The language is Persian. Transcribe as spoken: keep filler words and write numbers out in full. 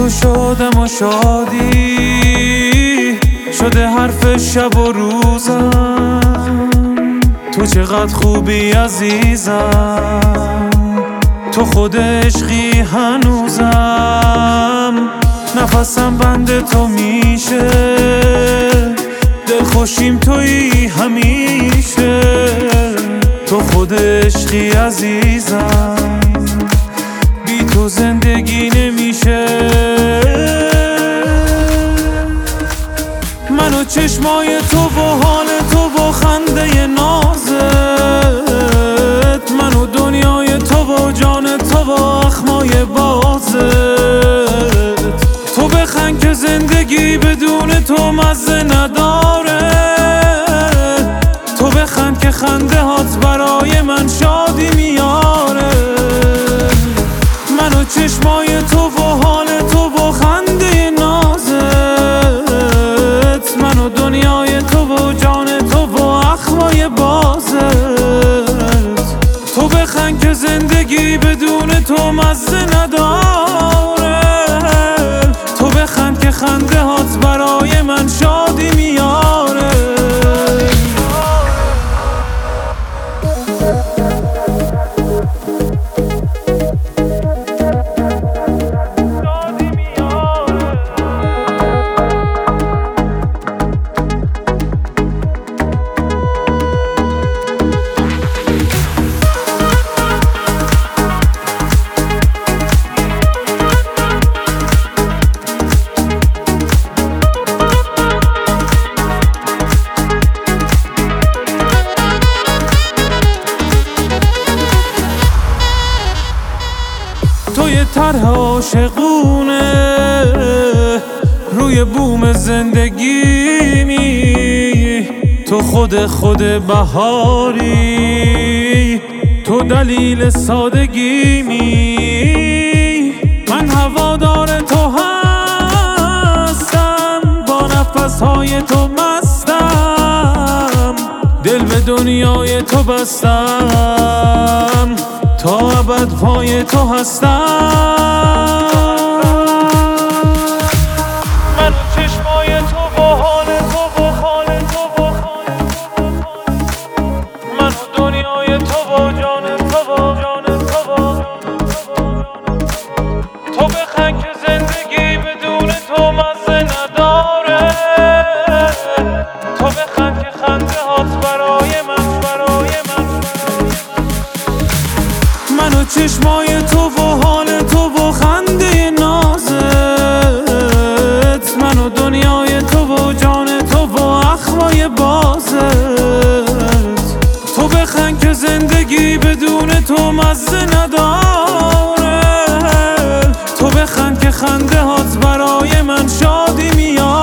تو شدم و شادی شده حرف شب و روزم. تو چقدر خوبی عزیزم، تو خود عشقی هنوزم. نفسم بند تو میشه، دلخوشیم تویی همیشه. تو خود عشقی عزیزم، بی تو زندگی نمیشه. من و چشمای تو و حال تو و خنده نازت، من و دنیای تو و جان تو و اخمای بازت. تو بخند که زندگی بدون تو مزه نداره، تو بخند که خنده هات برای من شادی میاره. من و چشمای تو و حال تو و خنده نازت، من و دنیای تو و جان تو و اخمای بازت. تو بخند که زندگی بدون تو مزه نداره، تو بخند که خنده هات برای من شادی میاره. تو یه طرح عاشقونه روی بوم زندگیمی، تو خود خود بهاری، تو دلیل سادگیمی. من هوادار تو هستم، با نفسهای تو مستم، دل به دنیای تو بستم، تا ابد پای تو هستم. من و چشمای تو و حال تو و خال تو و من و دنیای تو و جان تو و جان تو و تو بخند که زندگی بدون تو مزه نداره، تو بخند که خنده هات برای من برای من. من و چشمای تو و حال تو و خنده نازت، من و دنیای تو و جان تو و اخمای بازت. تو بخند که زندگی بدون تو مزه نداره، تو بخند که خنده هات برای من شادی میاره.